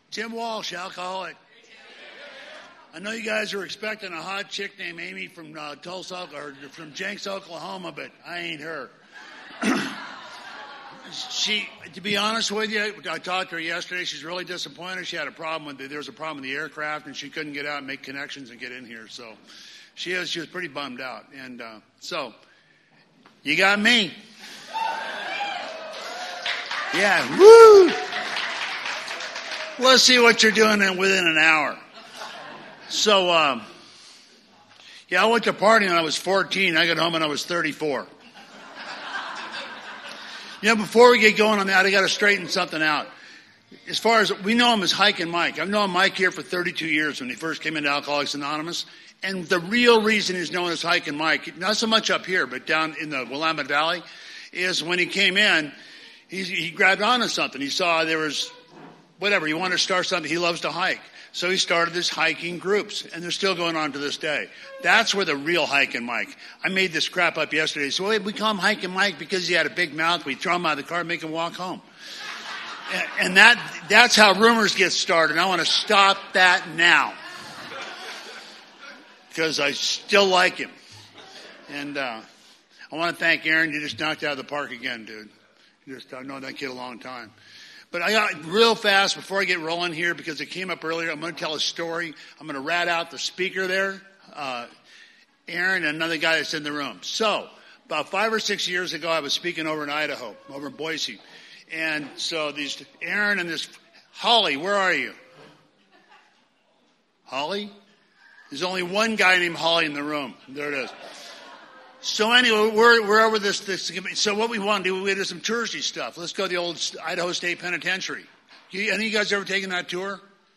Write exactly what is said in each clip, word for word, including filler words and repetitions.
Tim Walsh, alcoholic. I know you guys are expecting a hot chick named Amy from uh, Tulsa or from Jenks, Oklahoma, but I ain't her. She, to be honest with you, I talked to her yesterday. She's really disappointed. She had a problem with the, there was a problem with the aircraft, and she couldn't get out and make connections and get in here. So she is. She was pretty bummed out. And uh, so you got me. Yeah. Woo! Let's see what you're doing in, within an hour. So, um, yeah, I went to a party when I was fourteen. I got home when I was thirty-four. You know, before we get going on that, I got to straighten something out. As far as, we know him as Hiking Mike. I've known Mike here for thirty-two years when he first came into Alcoholics Anonymous. And the real reason he's known as Hiking Mike, not so much up here, but down in the Willamette Valley, is when he came in, he, he grabbed onto something. He saw there was, whatever, he wanted to start something. He loves to hike. So he started this hiking groups, and they're still going on to this day. That's where the real Hiking Mike. I made this crap up yesterday. So we call him Hiking Mike because he had a big mouth. We throw him out of the car and make him walk home. And, and that that's how rumors get started. I want to stop that now. Because I still like him. And uh, I want to thank Aaron. You just knocked out of the park again, dude. You just, I've known that kid a long time. But I got real fast before I get rolling here because it came up earlier. I'm going to tell a story. I'm going to rat out the speaker there, uh, Aaron, and another guy that's in the room. So about five or six years ago, I was speaking over in Idaho, over in Boise. And so these, Aaron and this, Holly, where are you? Holly? There's only one guy named Holly in the room. There it is. So anyway, we're, we're over this, this, so what we want to do, we do some touristy stuff. Let's go to the old Idaho State Penitentiary. You, any of you guys ever taken that tour?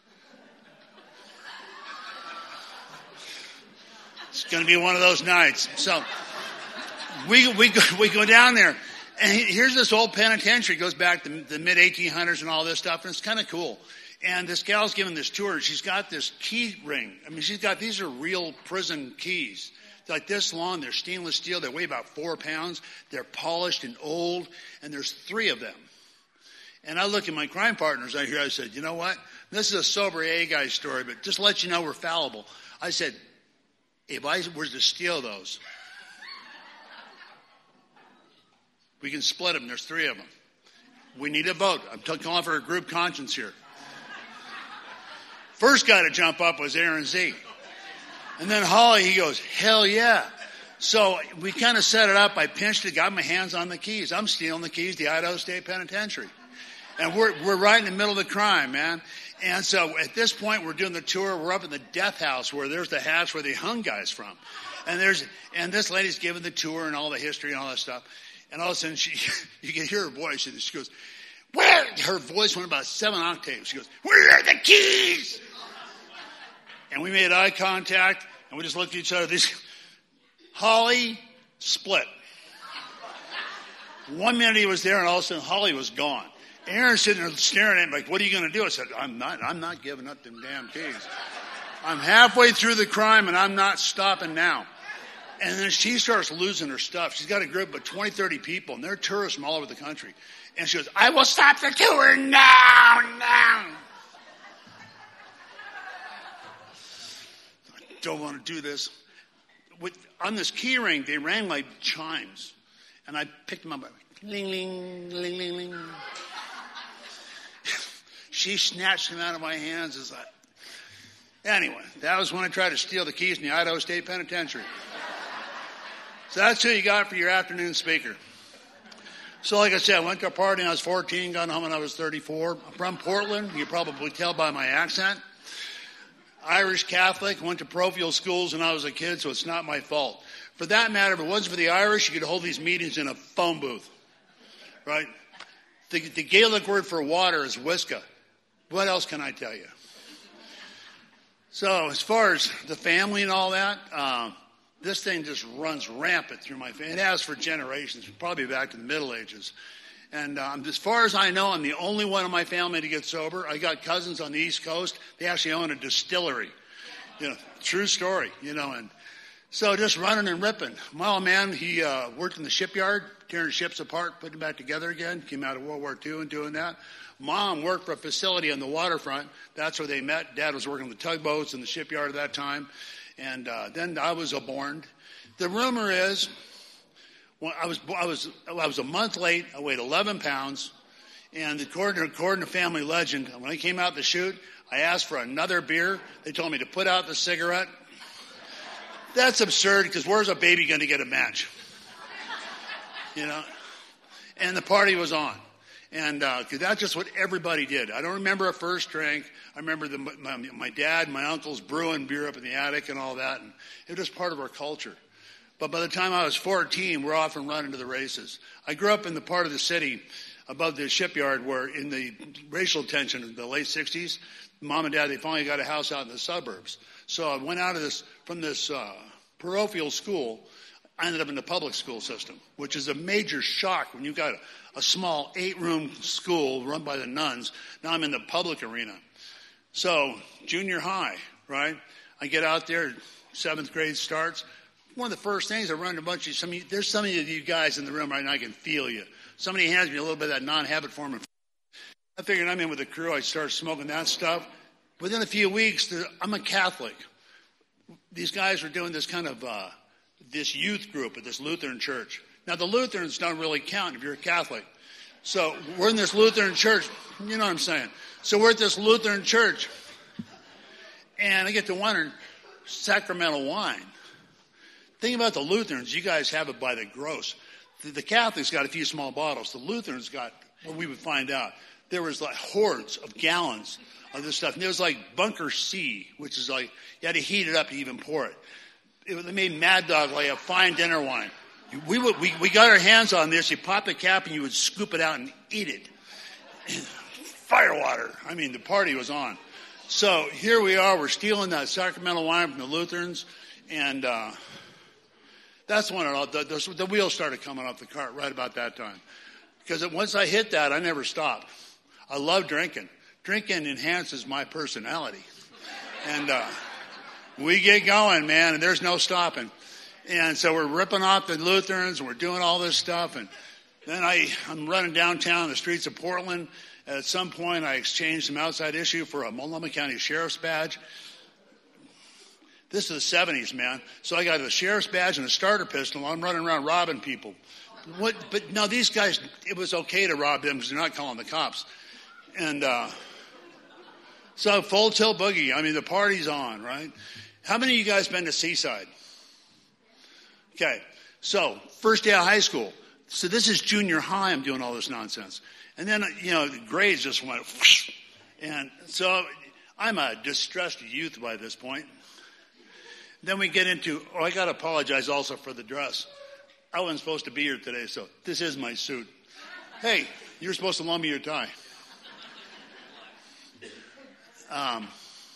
It's going to be one of those nights. So we, we, go, we go down there, and here's this old penitentiary. It goes back to the mid eighteen hundreds and all this stuff, and it's kind of cool. And this gal's giving this tour, and she's got this key ring. I mean, she's got, these are real prison keys. They're like this long. They're stainless steel. They weigh about four pounds. They're polished and old, and there's three of them. And I look at my crime partners out here. I said, you know what? This is a sober A guy story, but just to let you know we're fallible. I said, if I were to steal those, we can split them. There's three of them. We need a vote. I'm calling for a group conscience here. First guy to jump up was Aaron Z. And then Holly, he goes, hell yeah. So we kind of set it up. I pinched it, got my hands on the keys. I'm stealing the keys to the Idaho State Penitentiary. And we're, we're right in the middle of the crime, man. And so at this point, we're doing the tour. We're up in the death house where there's the hatch where they hung guys from. And there's, and this lady's giving the tour and all the history and all that stuff. And all of a sudden she, you can hear her voice. And she goes, where? Her voice went about seven octaves. She goes, where are the keys? And we made eye contact, and we just looked at each other. This Holly split. One minute he was there, and all of a sudden Holly was gone. Aaron's sitting there staring at him like, what are you going to do? I said, I'm not, I'm not giving up them damn keys. I'm halfway through the crime, and I'm not stopping now. And then she starts losing her stuff. She's got a group of twenty, thirty people, and they're tourists from all over the country. And she goes, I will stop the tour now, now. Don't want to do this. With, on this key ring, they rang like chimes. And I picked them up. Ling, ling, ling, ling, ling. She snatched them out of my hands. As I... Anyway, that was when I tried to steal the keys in the Idaho State Penitentiary. So that's who you got for your afternoon speaker. So like I said, I went to a party when I was fourteen, got home when I was thirty-four. I'm from Portland. You can probably tell by my accent. Irish Catholic, went to parochial schools when I was a kid, so it's not my fault. For that matter, if it wasn't for the Irish, you could hold these meetings in a phone booth, right? The, the Gaelic word for water is whiska. What else can I tell you? So as far as the family and all that, um, this thing just runs rampant through my family. It has for generations, probably back to the Middle Ages. And um, as far as I know, I'm the only one in my family to get sober. I got cousins on the East Coast. They actually own a distillery. You know, true story, you know. And So just running and ripping. My old man, he uh, worked in the shipyard, tearing ships apart, putting them back together again. Came out of World War Two and doing that. Mom worked for a facility on the waterfront. That's where they met. Dad was working on the tugboats in the shipyard at that time. And uh, then I was born. The rumor is, when I was I was I was a month late. I weighed eleven pounds, and according to, according to family legend, when I came out the chute, I asked for another beer. They told me to put out the cigarette. That's absurd, because where's a baby going to get a match? You know? And the party was on. And uh, cause that's just what everybody did. I don't remember a first drink. I remember the, my, my dad and my uncles brewing beer up in the attic and all that. And it was part of our culture. But by the time I was fourteen, we're off and running to the races. I grew up in the part of the city above the shipyard where in the racial tension in the late sixties, Mom and Dad, they finally got a house out in the suburbs. So I went out of this, from this uh, parochial school, I ended up in the public school system, which is a major shock when you've got a, a small eight-room school run by the nuns. Now I'm in the public arena. So junior high, right? I get out there, seventh grade starts. One of the first things I run into a bunch of, some of you, there's some of you guys in the room right now, I can feel you. Somebody hands me a little bit of that non-habit forming. I figured I'm in with the crew. I start smoking that stuff. Within a few weeks, I'm a Catholic. These guys were doing this kind of, uh, this youth group at this Lutheran church. Now, the Lutherans don't really count if you're a Catholic. So we're in this Lutheran church. You know what I'm saying? So we're at this Lutheran church. And I get to wondering, sacramental wine. Think about the Lutherans. You guys have it by the gross. The, the Catholics got a few small bottles. The Lutherans got, well, we would find out, there was like hordes of gallons of this stuff. And there was like Bunker C, which is like, you had to heat it up to even pour it. It, they made Mad Dog like a fine dinner wine. We, would, we, we got our hands on this. You pop the cap and you would scoop it out and eat it. Firewater. I mean, the party was on. So here we are. We're stealing that sacramental wine from the Lutherans. And uh, that's when it all, the, the, the wheels started coming off the cart right about that time. Because once I hit that, I never stopped. I love drinking. Drinking enhances my personality. And uh, we get going, man, and there's no stopping. And so we're ripping off the Lutherans, and we're doing all this stuff. And then I, I'm running downtown the streets of Portland. At some point, I exchanged some outside issue for a Multnomah County Sheriff's badge. This is the seventies, man. So I got a sheriff's badge and a starter pistol. I'm running around robbing people. What? But no, these guys, it was okay to rob them because they're not calling the cops. And uh, so Full Tilt Boogie. I mean, the party's on, right? How many of you guys been to Seaside? Okay. So first day of high school. So this is junior high. I'm doing all this nonsense. And then, you know, the grades just went whoosh. And so I'm a distressed youth by this point. Then we get into, oh, I got to apologize also for the dress. I wasn't supposed to be here today, so this is my suit. Hey, you're supposed to loan me your tie. Um,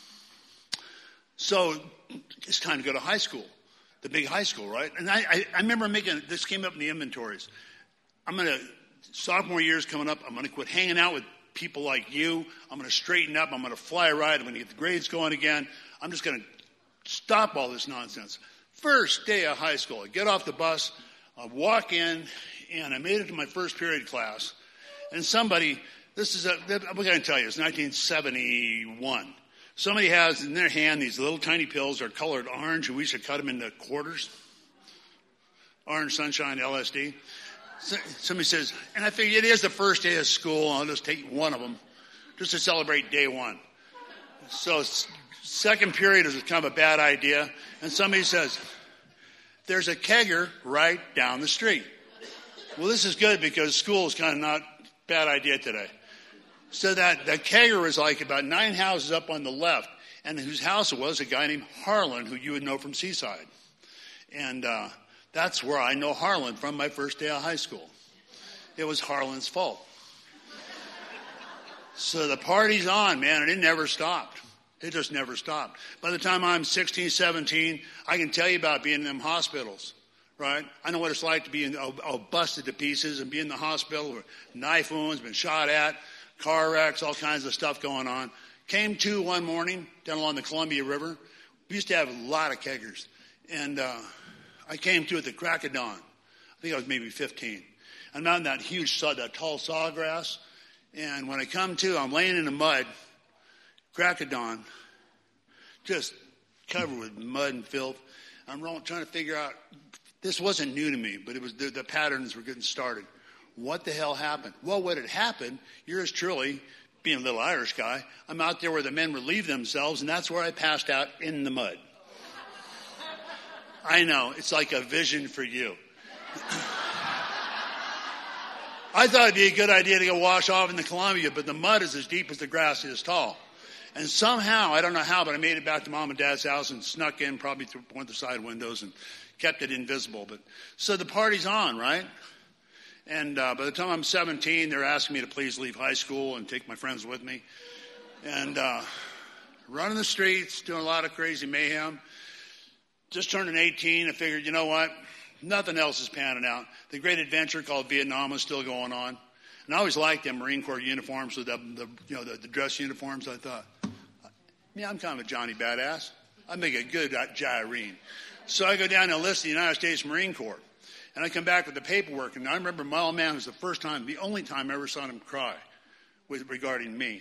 so it's time to go to high school, the big high school, right? And I, I, I remember making, this came up in the inventories. I'm going to, sophomore year's coming up, I'm going to quit hanging out with people like you. I'm going to straighten up. I'm going to fly a ride. I'm going to get the grades going again. I'm just going to stop all this nonsense. First day of high school, I get off the bus, I walk in, and I made it to my first period class. And somebody, this is, a, I'm going to tell you, it's nineteen seventy-one. Somebody has in their hand these little tiny pills. They're colored orange, and we should cut them into quarters. Orange Sunshine L S D. So, somebody says, and I figured it is the first day of school. I'll just take one of them just to celebrate day one. So second period is kind of a bad idea. And somebody says, there's a kegger right down the street. Well, this is good because school is kind of not a bad idea today. So that, that kegger was like about nine houses up on the left, and whose house it was, a guy named Harlan, who you would know from Seaside. And uh, that's where I know Harlan from my first day of high school. It was Harlan's fault. So the party's on, man, and it never stopped. It just never stopped. By the time I'm sixteen, seventeen, I can tell you about being in them hospitals, right? I know what it's like to be in, all, all busted to pieces and be in the hospital with knife wounds, been shot at, car wrecks, all kinds of stuff going on. Came to one morning down along the Columbia River. We used to have a lot of keggers. And uh, I came to at the crack of dawn. I think I was maybe fifteen. I'm out in that huge, saw that tall sawgrass. And when I come to, I'm laying in the mud, crack of dawn, just covered with mud and filth. I'm trying to figure out, this wasn't new to me, but it was the, the patterns were getting started. What the hell happened? Well, what had happened, yours truly, being a little Irish guy, I'm out there where the men relieve themselves, and that's where I passed out in the mud. I know, it's like a vision for you. I thought it'd be a good idea to go wash off in the Columbia, but the mud is as deep as the grass is tall. And somehow, I don't know how, but I made it back to Mom and Dad's house and snuck in probably through one of the side windows and kept it invisible. But so the party's on, right? And uh, by the time I'm seventeen, they're asking me to please leave high school and take my friends with me. And uh, running the streets, doing a lot of crazy mayhem. Just turning eighteen, I figured, you know what? Nothing else is panning out. The great adventure called Vietnam is still going on. And I always liked them Marine Corps uniforms with the, the you know, the, the dress uniforms. I thought, yeah, I'm kind of a Johnny Badass. I make a good gyrene. So I go down and enlist in the United States Marine Corps. And I come back with the paperwork. And I remember my old man was the first time, the only time I ever saw him cry with regarding me.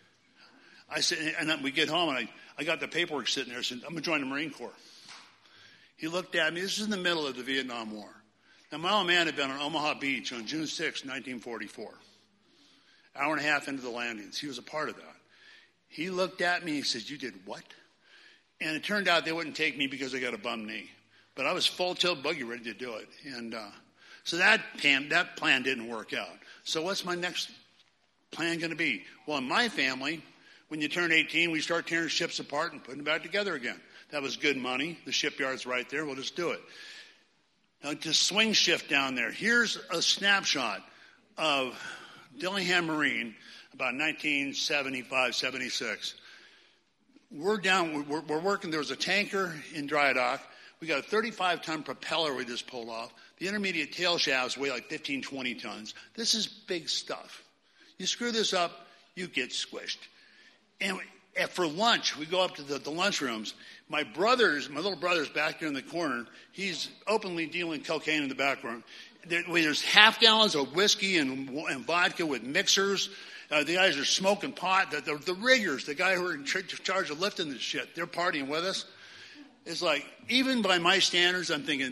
I said, and then we get home and I, I got the paperwork sitting there. I said, I'm going to join the Marine Corps. He looked at me. This is in the middle of the Vietnam War. Now, my old man had been on Omaha Beach on June sixth, nineteen forty-four. Hour and a half into the landings. He was a part of that. He looked at me and he said, you did what? And it turned out they wouldn't take me because I got a bum knee. But I was full tilt buggy ready to do it. And uh, so that plan, that plan didn't work out. So what's my next plan going to be? Well, in my family, when you turn eighteen, we start tearing ships apart and putting them back together again. That was good money. The shipyard's right there. We'll just do it. Now, to swing shift down there, here's a snapshot of Dillingham Marine about nineteen seventy-five, seventy-six. We're down, we're, we're working, there was a tanker in dry dock. We got a thirty-five ton propeller we just pulled off. The intermediate tail shafts weigh like fifteen, twenty tons. This is big stuff. You screw this up, you get squished. And for lunch, we go up to the, the lunchrooms. My brother's, my little brother's back there in the corner. He's openly dealing cocaine in the back room. There, there's half gallons of whiskey and, and vodka with mixers. Uh, the guys are smoking pot. The, the, the riggers, the guy who are in charge of lifting this shit, they're partying with us. It's like, even by my standards, I'm thinking,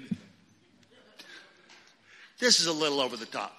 this is a little over the top.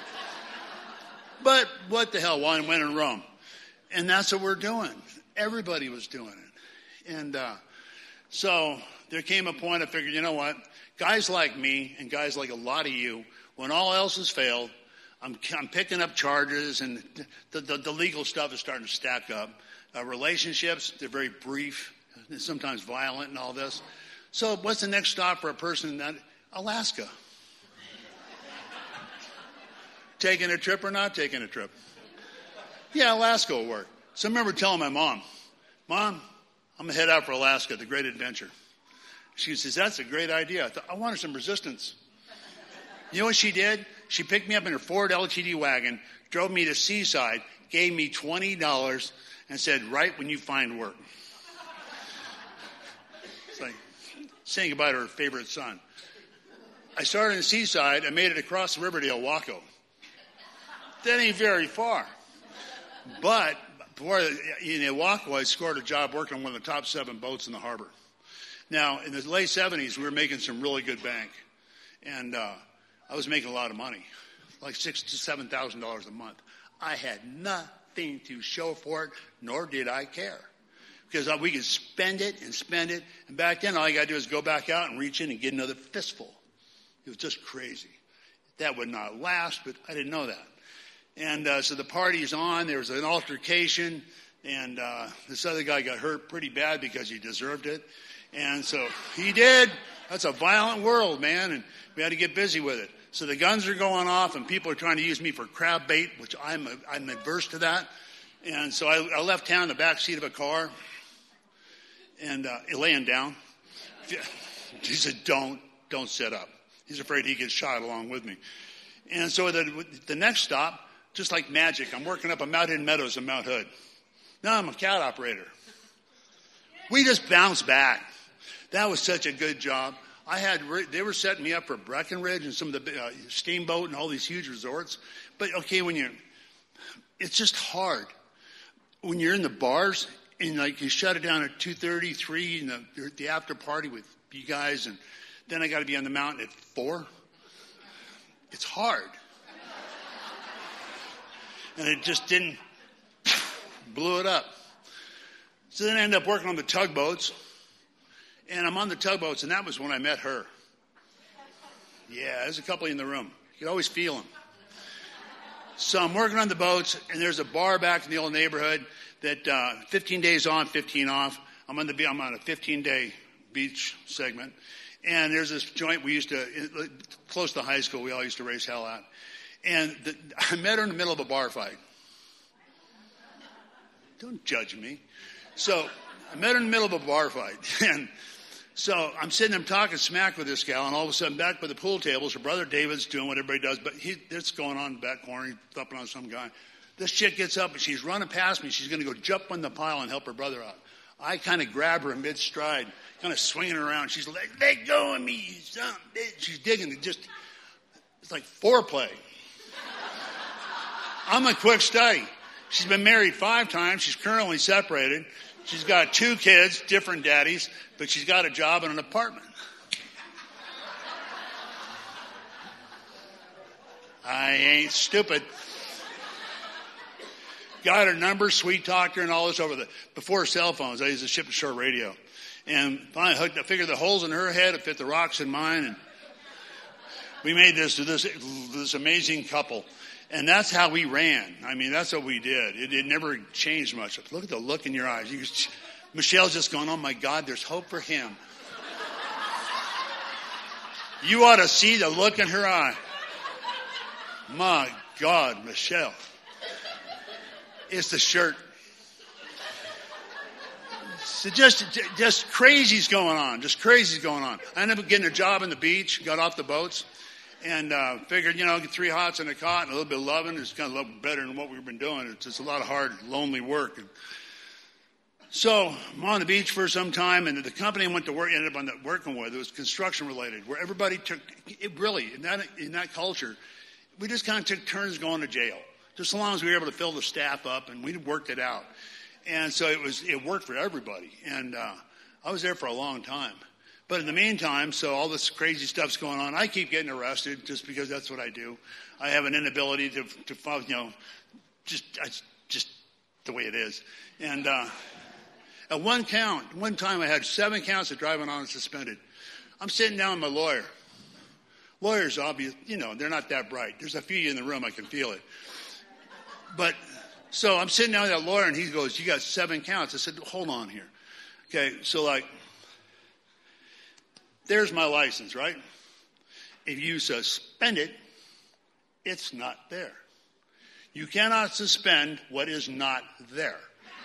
But what the hell, wine, wine, and rum. And that's what we're doing. Everybody was doing it. And uh, so there came a point I figured, you know what? Guys like me and guys like a lot of you, when all else has failed, I'm, I'm picking up charges and the, the, the legal stuff is starting to stack up. Uh, relationships, they're very brief, sometimes violent and all this. So what's the next stop for a person in that? Alaska. Taking a trip or not taking a trip? Yeah, Alaska will work. So I remember telling my mom, Mom, I'm going to head out for Alaska, the great adventure. She says, that's a great idea. I thought, I wanted some resistance. You know what she did? She picked me up in her Ford L T D wagon, drove me to Seaside, gave me twenty dollars, and said, right when you find work. It's like saying goodbye to her favorite son. I started in Seaside. I made it across the river to Ilwaco. That ain't very far. But before in Ilwaco, I scored a job working on one of the top seven boats in the harbor. Now, in the late seventies, we were making some really good bank. And uh, I was making a lot of money, like six to seven thousand dollars a month. I had nothing to show for it, nor did I care. Because we could spend it and spend it. And back then, all you got to do is go back out and reach in and get another fistful. It was just crazy. That would not last, but I didn't know that. And uh, so the party's on. There was an altercation, and uh, this other guy got hurt pretty bad because he deserved it. And so he did. That's a violent world, man, and we had to get busy with it. So the guns are going off, and people are trying to use me for crab bait, which I'm I'm averse to that. And so I, I left town in the back seat of a car, and uh, laying down. He said, "Don't, don't sit up." He's afraid he gets shot along with me. And so the the next stop, just like magic, I'm working up at Mount Hidden Meadows in Mount Hood. Now I'm a cat operator. We just bounce back. That was such a good job. I had, they were setting me up for Breckenridge and some of the uh, Steamboat and all these huge resorts. But okay, when you're, it's just hard. When you're in the bars and like you shut it down at two thirty, three, and the, the after party with you guys, and then I got to be on the mountain at four. It's hard. And it just didn't, blew it up. So then I ended up working on the tugboats. And I'm on the tugboats, and that was when I met her. Yeah, there's a couple in the room. You could always feel them. So I'm working on the boats, and there's a bar back in the old neighborhood that uh, fifteen days on, fifteen off. I'm on the I'm on a fifteen-day beach segment, and there's this joint we used to close to high school. We all used to race hell at, and the, I met her in the middle of a bar fight. Don't judge me. So I met her in the middle of a bar fight, and so I'm sitting there talking smack with this gal, and all of a sudden back by the pool tables, her brother David's doing what everybody does, but he, it's going on in the back corner, he's thumping on some guy. This chick gets up, and she's running past me. She's going to go jump on the pile and help her brother out. I kind of grab her in mid-stride, kind of swinging her around. She's like, let go of me, you son of a bitch. She's digging it. Just, it's like foreplay. I'm a quick study. She's been married five times. She's currently separated. She's got two kids, different daddies, but she's got a job in an apartment. I ain't stupid. Got her number, sweet talked her, and all this over the, before cell phones. I used to ship a short radio. And finally, hooked, I figured the holes in her head would fit the rocks in mine. And we made this, this, this amazing couple. And that's how we ran. I mean, that's what we did. It, it never changed much. Look at the look in your eyes. You, Michelle's just going, oh my God, there's hope for him. You ought to see the look in her eye. My God, Michelle. It's the shirt. So just, just crazy's going on. Just crazy's going on. I ended up getting a job on the beach, got off the boats. And uh, figured, you know, get three hots and a cot and a little bit of loving. It's kind of a little better than what we've been doing. It's just a lot of hard, lonely work. And so I'm on the beach for some time, and the company I went to work, ended up on the, working with, it was construction related, where everybody took, it really, in that, in that culture, we just kind of took turns going to jail. Just as long as we were able to fill the staff up, and we worked it out. And so it was, it worked for everybody. And uh, I was there for a long time. But in the meantime, so all this crazy stuff's going on. I keep getting arrested just because that's what I do. I have an inability to, to you know, just, I, just the way it is. And uh, at one count, one time I had seven counts of driving on suspended. I'm sitting down with my lawyer. Lawyers, obvious, you know, they're not that bright. There's a few in the room, I can feel it. But so I'm sitting down with that lawyer, and he goes, "You got seven counts." I said, "Hold on here." Okay, so like. There's my license, right? If you suspend it, it's not there. You cannot suspend what is not there.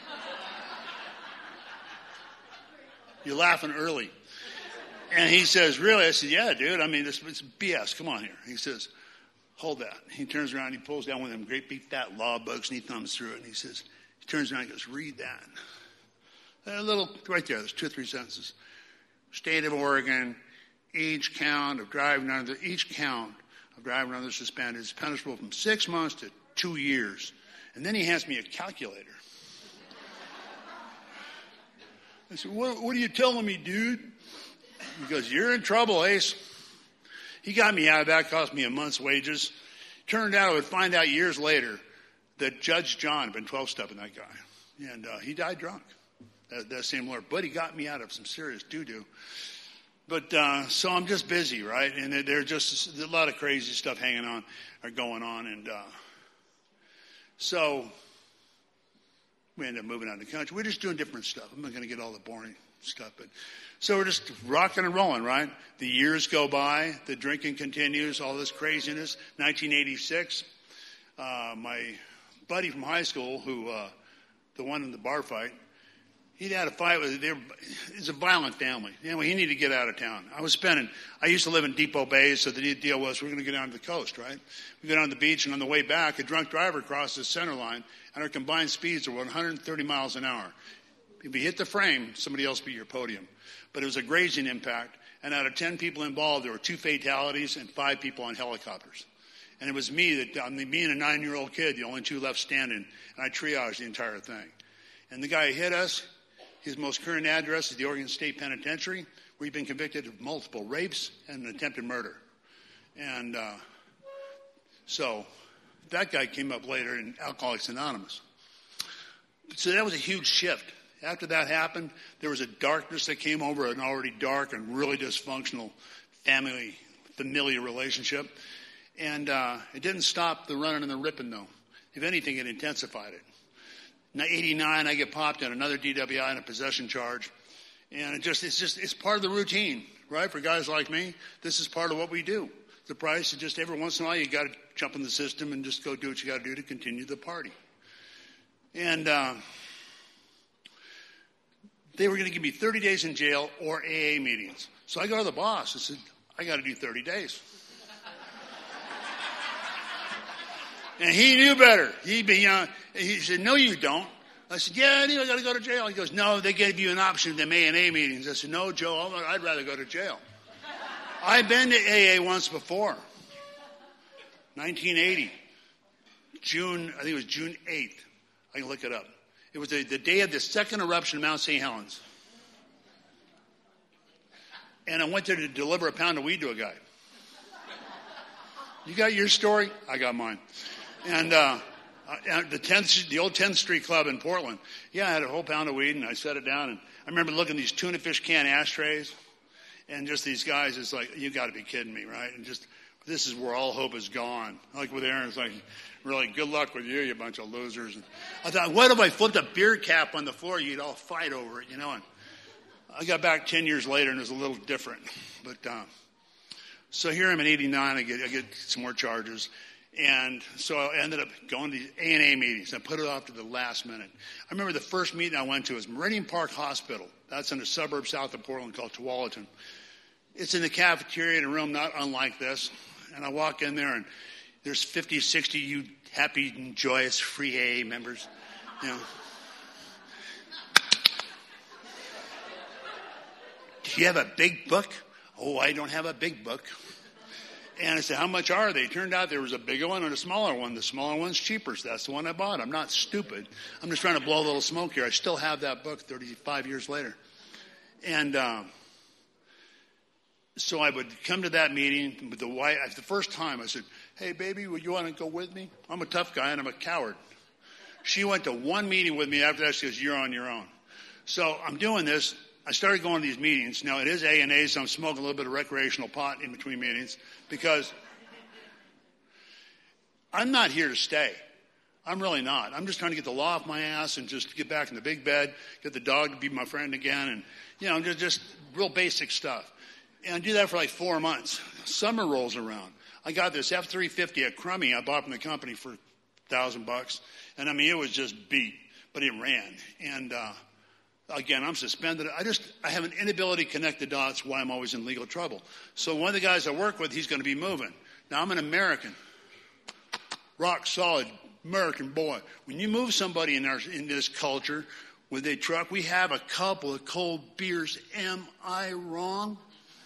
You're laughing early. And he says, really? I said, yeah, dude. I mean, this, it's B S. Come on here. He says, hold that. He turns around, he pulls down one of them great big fat law books, and he thumbs through it. And he says, he turns around and goes, read that. A little, right there, there's two or three sentences. State of Oregon, each count of driving under each count of driving under suspended is punishable from six months to two years. And then he hands me a calculator. I said, what, what are you telling me, dude? He goes, you're in trouble, Ace. He got me out of that, cost me a month's wages. Turned out I would find out years later that Judge John had been twelve-stepping that guy. And uh, he died drunk. That, that same lawyer. But he got me out of some serious doo-doo. But uh, so I'm just busy, right? And there's just a lot of crazy stuff hanging on or going on. And uh, so we ended up moving out of the country. We're just doing different stuff. I'm not going to get all the boring stuff. But so we're just rocking and rolling, right? The years go by. The drinking continues. All this craziness. nineteen eighty-six, uh, my buddy from high school, who uh, the one in the bar fight, he'd had a fight with, they were, it's a violent family. Anyway, he needed to get out of town. I was spending, I used to live in Depot Bay, so the deal was we're going to get down to the coast, right? We go down to the beach, and on the way back, a drunk driver crossed the center line, and our combined speeds were one hundred thirty miles an hour. If you hit the frame, somebody else beat your podium. But it was a grazing impact. And out of ten people involved, there were two fatalities and five people on helicopters. And it was me, that I'm me and a nine-year-old kid, the only two left standing. And I triaged the entire thing. And the guy who hit us, his most current address is the Oregon State Penitentiary, where he'd been convicted of multiple rapes and an attempted murder. And uh, so that guy came up later in Alcoholics Anonymous. So that was a huge shift. After that happened, there was a darkness that came over an already dark and really dysfunctional family, familiar relationship. And uh, it didn't stop the running and the ripping, though. If anything, it intensified it. In eighty-nine, I get popped on another D W I and a possession charge. And it just, it's just, it's part of the routine, right? For guys like me, this is part of what we do. The price is just every once in a while, you got to jump in the system and just go do what you got to do to continue the party. And uh, they were going to give me thirty days in jail or A A meetings. So I go to the boss. I said, I got to do thirty days. And he knew better. He, be, uh, he said, no, you don't. I said, yeah, I do. I got to go to jail. He goes, no, they gave you an option to A and A meetings. I said, no, Joe, I'd rather go to jail. I've been to A A once before. nineteen eighty. June, I think it was June eighth. I can look it up. It was the, the day of the second eruption of Mount Saint Helens. And I went there to deliver a pound of weed to a guy. You got your story? I got mine. And uh, the tenth, the old tenth Street Club in Portland. Yeah, I had a whole pound of weed, and I set it down. And I remember looking at these tuna fish can ashtrays, and just these guys. It's like, you got to be kidding me, right? And just, this is where all hope is gone. Like with Aaron, it's like, really, good luck with you, you bunch of losers. And I thought, what if I flipped a beer cap on the floor? You'd all fight over it, you know. And I got back ten years later, and it was a little different. But uh, so here I'm in eighty-nine. I get I get some more charges. And so I ended up going to A and A meetings. I put it off to the last minute. I remember the first meeting I went to was Meridian Park Hospital. That's in a suburb south of Portland called Tualatin. It's in the cafeteria in a room not unlike this. And I walk in there, and there's fifty, sixty you happy and joyous free A A members. You know. Do you have a big book? Oh, I don't have a big book. And I said, how much are they? It turned out there was a bigger one and a smaller one. The smaller one's cheaper, so that's the one I bought. I'm not stupid. I'm just trying to blow a little smoke here. I still have that book thirty-five years later. And um, so I would come to that meeting with the wife. The first time I said, hey, baby, would you want to go with me? I'm a tough guy and I'm a coward. She went to one meeting with me. After that, she goes, you're on your own. So I'm doing this. I started going to these meetings. Now, it is A and A, so I'm smoking a little bit of recreational pot in between meetings because I'm not here to stay. I'm really not. I'm just trying to get the law off my ass and just get back in the big bed, get the dog to be my friend again, and, you know, just, just real basic stuff. And I do that for like four months. Summer rolls around. I got this F three fifty at Crummy I bought from the company for a thousand bucks. And, I mean, it was just beat, but it ran. And, uh, Again, I'm suspended. I just, I have an inability to connect the dots why I'm always in legal trouble. So one of the guys I work with, he's going to be moving. Now, I'm an American, rock solid American boy. When you move somebody in our, in this culture with a truck, we have a couple of cold beers. Am I wrong?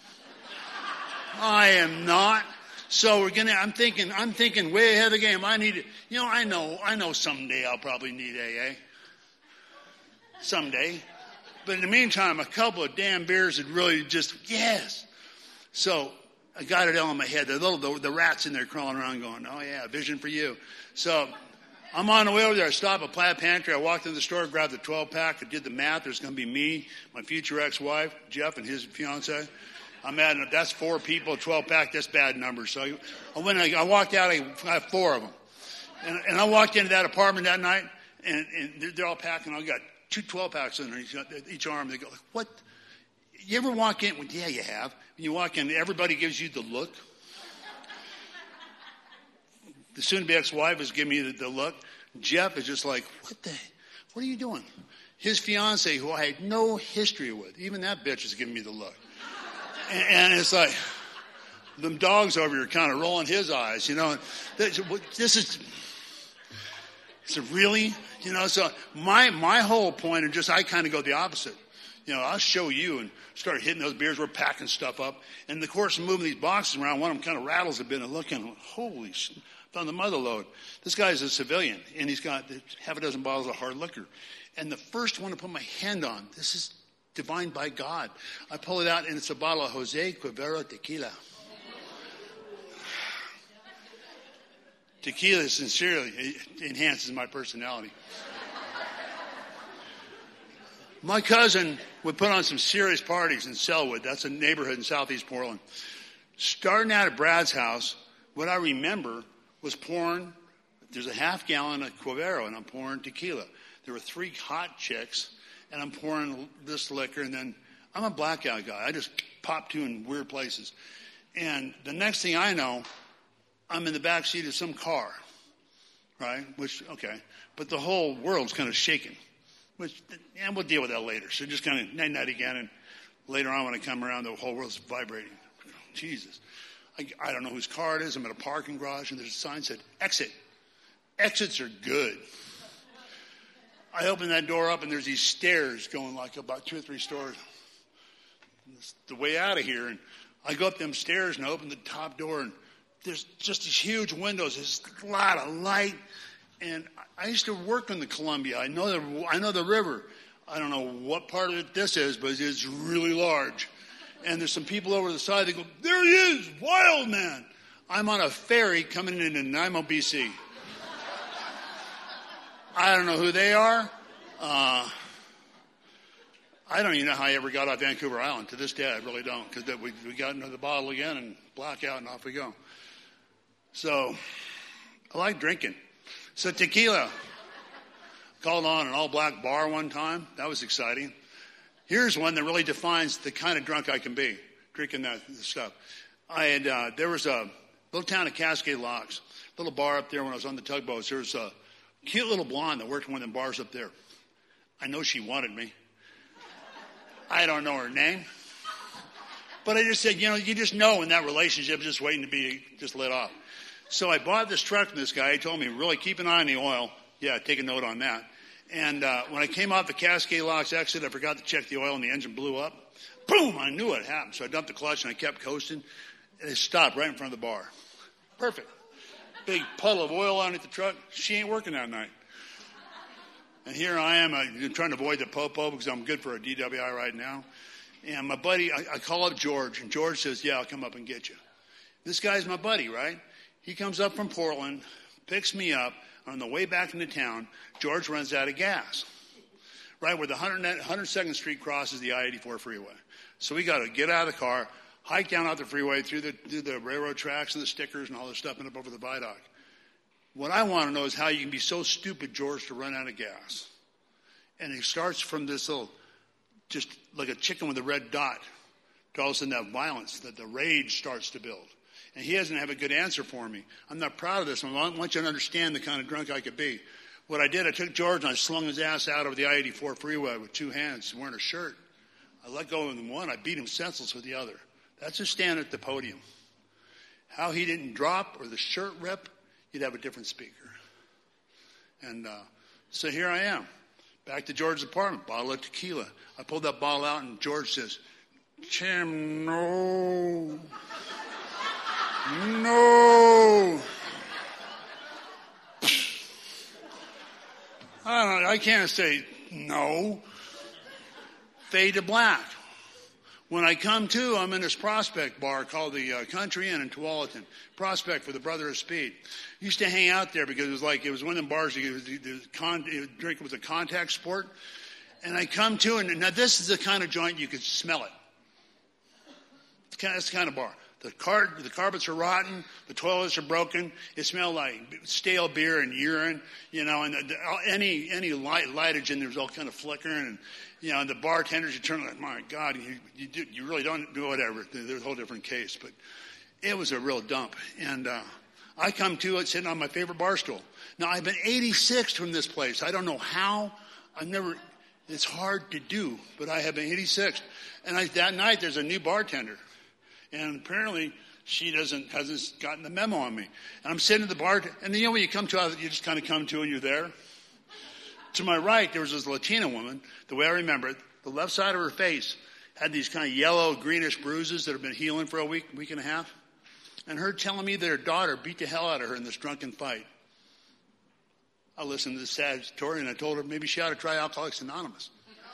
I am not. So we're going to, I'm thinking, I'm thinking way ahead of the game. I need it. You know, I know, I know someday I'll probably need A A. Someday. But in the meantime, a couple of damn beers would really just, yes. So I got it all in my head. The little, the, the rats in there crawling around going, oh yeah, vision for you. So I'm on the way over there. I stop at Plaid Pantry. I walked in the store, grabbed the twelve pack. I did the math. There's going to be me, my future ex-wife, Jeff, and his fiance. I'm adding up. That's four people, twelve pack. That's bad numbers. So I, when I, I walked out, I, I have four of them. And, and I walked into that apartment that night, and, and they're, they're all packing. I got two twelve packs under each, each arm. They go, what? You ever walk in? Well, yeah, you have. When you walk in, everybody gives you the look. The soon-to-be ex-wife is giving me the, the look. Jeff is just like, what the, what are you doing? His fiance, who I had no history with, even that bitch is giving me the look. And, and it's like, them dogs over here kind of rolling his eyes, you know. This is... I said, really? You know, so my, my whole point, and just, I kind of go the opposite. You know, I'll show you, and start hitting those beers. We're packing stuff up. And in the course of moving these boxes around, one of them kind of rattles a bit, and looking, holy shit, found the mother load. This guy's a civilian, and he's got half a dozen bottles of hard liquor. And the first one to put my hand on, this is divine by God. I pull it out, and it's a bottle of Jose Cuervo tequila. Tequila sincerely enhances my personality. My cousin would put on some serious parties in Selwood. That's a neighborhood in southeast Portland. Starting out at Brad's house, what I remember was pouring, there's a half gallon of Cuervo, and I'm pouring tequila. There were three hot chicks, and I'm pouring this liquor, and then I'm a blackout guy. I just pop to in weird places. And the next thing I know, I'm in the back seat of some car, right? Which, okay. But the whole world's kind of shaking. Which, and we'll deal with that later. So just kind of night-night again, and later on when I come around, the whole world's vibrating. Jesus. I, I don't know whose car it is. I'm at a parking garage, and there's a sign that said, exit. Exits are good. I open that door up, and there's these stairs going like about two or three stories. It's the way out of here, and I go up them stairs and I open the top door, and there's just these huge windows. There's a lot of light. And I used to work on the Columbia. I know the, I know the river. I don't know what part of it this is, but it's really large. And there's some people over the side that go, there he is, wild man. I'm on a ferry coming into Nanaimo, B C. I don't know who they are. Uh, I don't even know how I ever got off Vancouver Island. To this day, I really don't. Because we, we got into the bottle again and blackout, and off we go. So, I like drinking. So tequila. Called on an all-black bar one time. That was exciting. Here's one that really defines the kind of drunk I can be, drinking that stuff. I had, uh, there was a little town of Cascade Locks, little bar up there when I was on the tugboats. There was a cute little blonde that worked in one of them bars up there. I know she wanted me. I don't know her name. But I just said, you know, you just know when that relationship is just waiting to be just lit off. So I bought this truck from this guy. He told me, really keep an eye on the oil. Yeah, take a note on that. And uh, when I came off the Cascade Locks exit, I forgot to check the oil, and the engine blew up. Boom! I knew what happened. So I dumped the clutch, and I kept coasting. And it stopped right in front of the bar. Perfect. Big puddle of oil underneath the truck. She ain't working that night. And here I am uh, trying to avoid the popo because I'm good for a D W I right now. And my buddy, I, I call up George, and George says, yeah, I'll come up and get you. This guy's my buddy, right? He comes up from Portland, picks me up. On the way back into town, George runs out of gas. Right where the one hundred second Street crosses the I eighty-four freeway. So we got to get out of the car, hike down out the freeway through the, through the railroad tracks and the stickers and all this stuff and up over the viaduct. What I want to know is how you can be so stupid, George, to run out of gas. And it starts from this little, just like a chicken with a red dot, to all of a sudden that violence, that the rage starts to build. And he doesn't have a good answer for me. I'm not proud of this. I want you to understand the kind of drunk I could be. What I did, I took George and I slung his ass out over the I eighty-four freeway with two hands, wearing a shirt. I let go of one. I beat him senseless with the other. That's a stand at the podium. How he didn't drop or the shirt rip, you'd have a different speaker. And uh, so here I am, back to George's apartment, bottle of tequila. I pulled that bottle out and George says, Jim, no. No. I don't know. I can't say no. Fade to black. When I come to, I'm in this Prospect bar called the uh, Country Inn in Tualatin. Prospect for the Brother of Speed. Used to hang out there because it was like, it was one of them bars, it was, it was con, it, drink was a contact sport. And I come to, and now this is the kind of joint you could smell it. It's kind of, it's the kind of bar. The car, the carpets are rotten. The toilets are broken. It smelled like stale beer and urine, you know, and the, the, any any light, lightage in there was all kind of flickering. And, you know, and the bartenders, you turn like, my God, you you, do, you really don't do whatever. There's a whole different case. But it was a real dump. And uh, I come to it sitting on my favorite bar stool. Now, I've been eighty-sixth from this place. I don't know how. I've never, it's hard to do, but I have been eighty-sixth. And I, that night, there's a new bartender. And apparently, She doesn't, hasn't gotten the memo on me. And I'm sitting at the bar, and you know when you come to, you just kind of come to and you're there? To my right, there was this Latina woman, the way I remember it, the left side of her face had these kind of yellow, greenish bruises that have been healing for a week, week and a half. And her telling me that her daughter beat the hell out of her in this drunken fight. I listened to this sad story, and I told her maybe she ought to try Alcoholics Anonymous.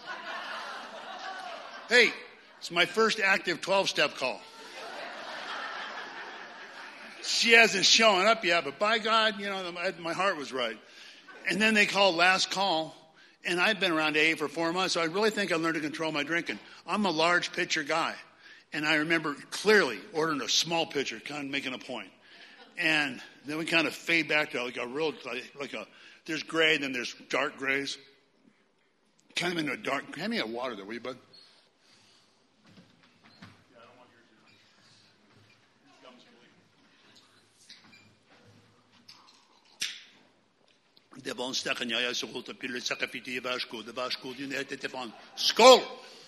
Hey, it's my first active twelve-step call. She hasn't shown up yet, but by God, you know, my heart was right. And then they called last call, and I've been around A A for four months, so I really think I learned to control my drinking. I'm a large pitcher guy, and I remember clearly ordering a small pitcher, kind of making a point. And then we kind of fade back to like a real, like a, there's gray, and then there's dark grays. Kind of into a dark, hand me a water there, will you, bud? Skål!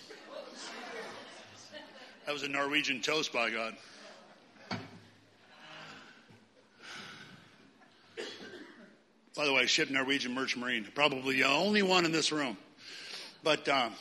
That was a Norwegian toast, by God. By the way, I ship Norwegian Merchant Marine. Probably the only one in this room. But, um,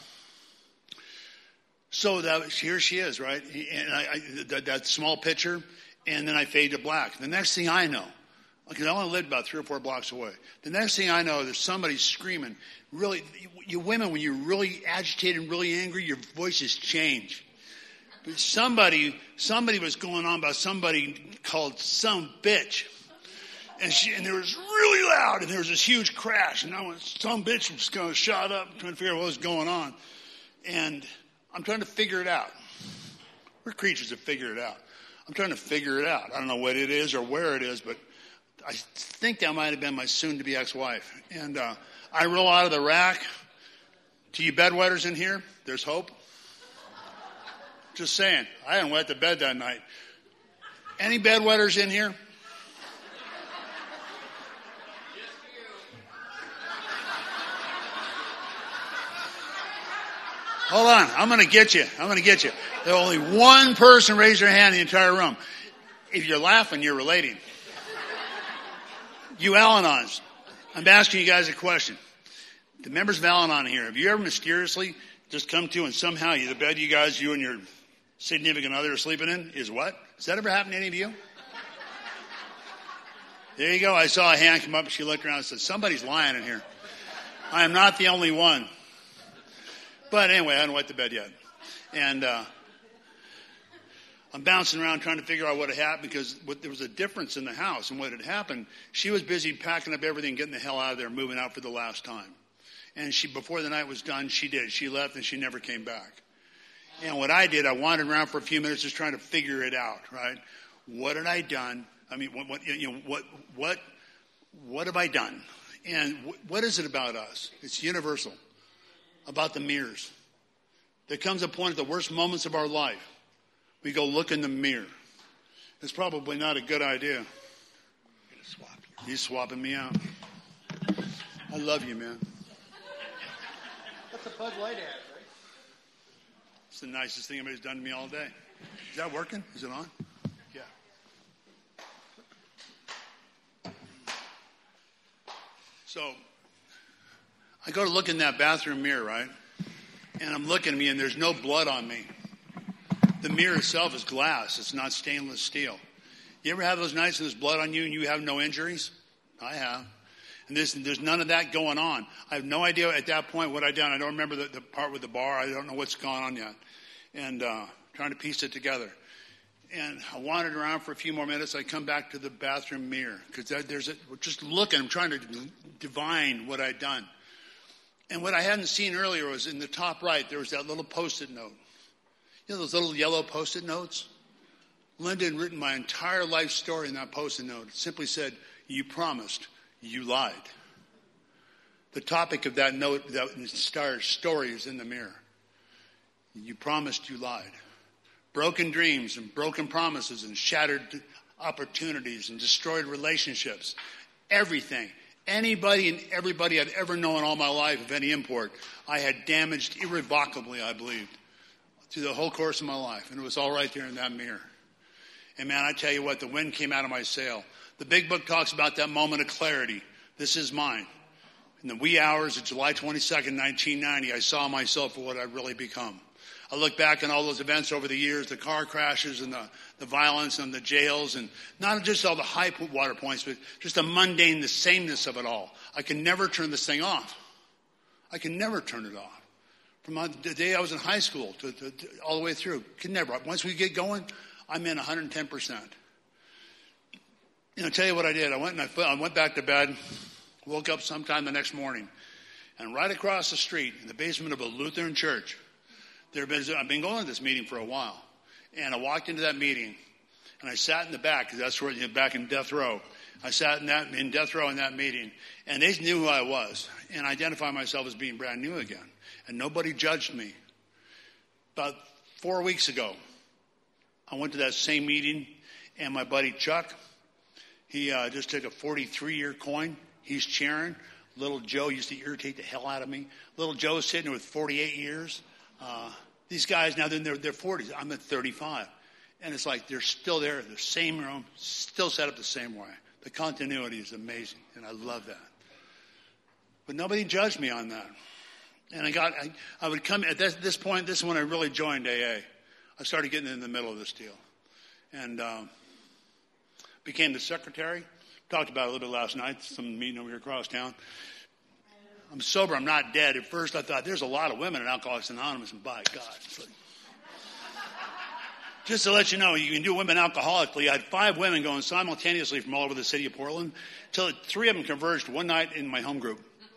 so that, here she is, right? And I, I that, that small picture, and then I fade to black. The next thing I know, because I only lived about three or four blocks away. The next thing I know, there's somebody screaming. Really, you women, when you're really agitated and really angry, your voices change. But somebody, somebody was going on about somebody called some bitch. And she, and it was really loud, and there was this huge crash. And I went, some bitch was kind of shot up, trying to figure out what was going on. And I'm trying to figure it out. We're creatures that figure it out. I'm trying to figure it out. I don't know what it is or where it is, but I think that might have been my soon-to-be ex-wife. And uh, I roll out of the rack. To you bedwetters in here, there's hope. Just saying. I hadn't wet the bed that night. Any bedwetters in here? Hold on. I'm going to get you. I'm going to get you. There's only one person raised their hand in the entire room. If you're laughing, you're relating. You Al-Anons, I'm asking you guys a question. The members of Al-Anon here, have you ever mysteriously just come to and somehow the bed you guys, you and your significant other are sleeping in is what? Has that ever happened to any of you? There you go. I saw a hand come up and she looked around and said, somebody's lying in here. I am not the only one. But anyway, I haven't wet the bed yet. And uh, I'm bouncing around trying to figure out what had happened because what, there was a difference in the house. And what had happened, she was busy packing up everything, getting the hell out of there, moving out for the last time. And she, before the night was done, she did. She left and she never came back. And what I did, I wandered around for a few minutes just trying to figure it out, right? What had I done? I mean, what, what you know, what, what, what have I done? And wh- what is it about us? It's universal. About the mirrors. There comes a point at the worst moments of our life. We go look in the mirror. It's probably not a good idea. He's swapping me out. I love you, man. That's a Bud Light ad, right? It's the nicest thing anybody's done to me all day. Is that working? Is it on? Yeah. So, I go to look in that bathroom mirror, right? And I'm looking at me and there's no blood on me. The mirror itself is glass. It's not stainless steel. You ever have those nights when there's blood on you and you have no injuries? I have. And there's, there's none of that going on. I have no idea at that point what I done. I don't remember the, the part with the bar. I don't know what's going on yet. And uh, trying to piece it together. And I wandered around for a few more minutes. I come back to the bathroom mirror. Because there's a, just looking. I'm trying to divine what I'd done. And what I hadn't seen earlier was in the top right, there was that little Post-it note. You know those little yellow Post-it notes? Linda had written my entire life story in that Post-it note. It simply said, you promised, you lied. The topic of that note, that entire story is in the mirror. You promised, you lied. Broken dreams and broken promises and shattered opportunities and destroyed relationships. Everything. Anybody and everybody I'd ever known all my life of any import, I had damaged irrevocably, I believed, through the whole course of my life. And it was all right there in that mirror. And man, I tell you what, the wind came out of my sail. The big book talks about that moment of clarity. This is mine. In the wee hours of July twenty-second, nineteen ninety, I saw myself for what I'd really become. I look back on all those events over the years, the car crashes and the, the violence and the jails, and not just all the high water points, but just the mundane, the sameness of it all. I can never turn this thing off. I can never turn it off. From the day I was in high school to, to, to all the way through, can never. Once we get going, I'm in one hundred ten percent. You know, I'll tell you what I did. I went and I, I went back to bed, woke up sometime the next morning, and right across the street in the basement of a Lutheran church, there been, I've been going to this meeting for a while, and I walked into that meeting, and I sat in the back, because that's where, you know, back in death row. I sat in that in death row in that meeting, and they knew who I was, and I identified myself as being brand new again, and nobody judged me. About four weeks ago, I went to that same meeting, and my buddy Chuck, he uh, just took a forty-three-year coin. He's cheering. Little Joe used to irritate the hell out of me. Little Joe's sitting there with forty-eight years. Uh, these guys, now they're in their, their forties. I'm at thirty-five. And it's like they're still there in the same room, still set up the same way. The continuity is amazing, and I love that. But nobody judged me on that. And I got, I, I would come, at this, this point, this is when I really joined A A. I started getting in the middle of this deal. And um, became the secretary. Talked about it a little bit last night, some meeting over here across town. I'm sober, I'm not dead. At first I thought, there's a lot of women in Alcoholics Anonymous, and by God. Like, just to let you know, you can do women alcoholically. I had five women going simultaneously from all over the city of Portland, until three of them converged one night in my home group.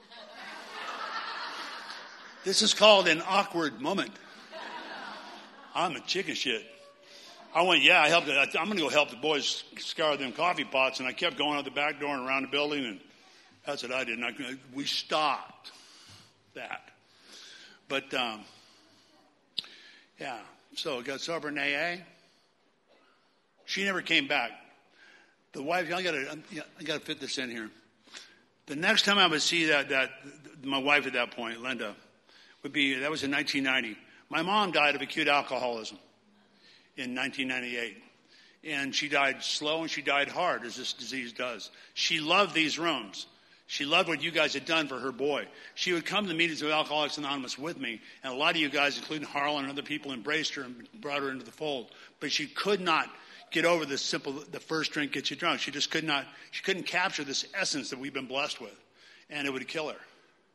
This is called an awkward moment. I'm a chicken shit. I went, yeah, I helped. I'm going to go help the boys scour them coffee pots, and I kept going out the back door and around the building, and that's what I did. And I, we stopped that. But, um, yeah, so I got sober in A A. She never came back. The wife, I got to, I got to fit this in here. The next time I would see that, that my wife at that point, Linda, would be, that was in nineteen ninety. My mom died of acute alcoholism in nineteen ninety-eight. And she died slow and she died hard, as this disease does. She loved these rooms. She loved what you guys had done for her boy. She would come to the meetings of Alcoholics Anonymous with me, and a lot of you guys, including Harlan and other people, embraced her and brought her into the fold. But she could not get over this simple, the first drink gets you drunk. She just could not, she couldn't capture this essence that we've been blessed with. And it would kill her.